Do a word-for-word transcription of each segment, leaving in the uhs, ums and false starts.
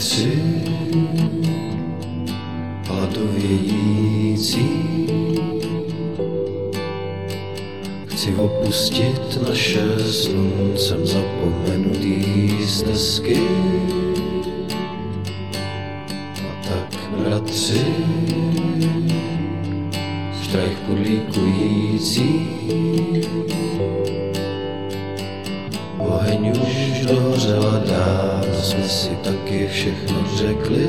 bratři, hladovějící, chci opustit naše sluncem zapomenutý stezky. A tak, bratři, štrajch podlíkující, oheň už dohořel a dávno jsme si taky všechno řekli.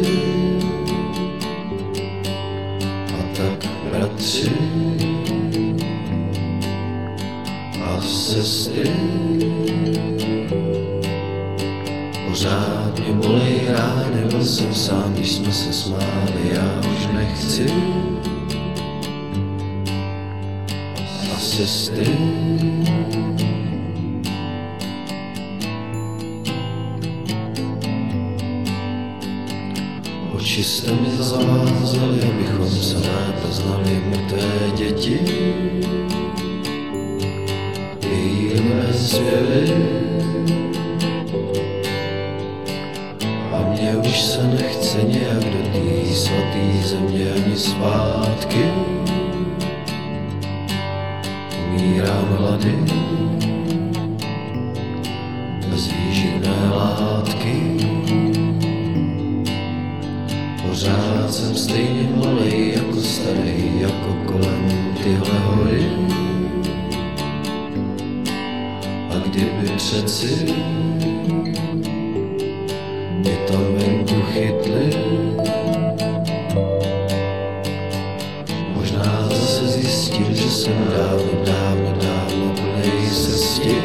A tak, bratři a sestry, pořád mě bolej rány, byl jsem sám, když jsme se smáli, já už nechci. A sestry, oči jste mi zavázali, abychom se lépe znali, mrtvé děti. Její mé zpěvy a mě už se nechce nějak do té svatý země ani zpátky. Umírám hlady bez výživné látky. Pořád jsem stejně malej jako starý, jako kolem tyhle hory. A kdyby přeci mě tam venku chytli, možná zase zjistil, že jsem dávno, dávno, dávno plnej srsti.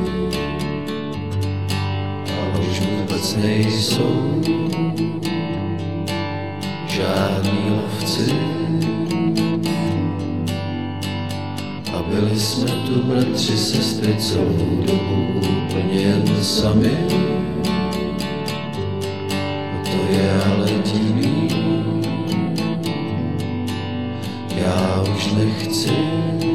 A už vůbec nejsou žádní lovci. A byli jsme tu, bratři, sestry, celou dobu úplně jen sami. To je ale divný, já už nechci.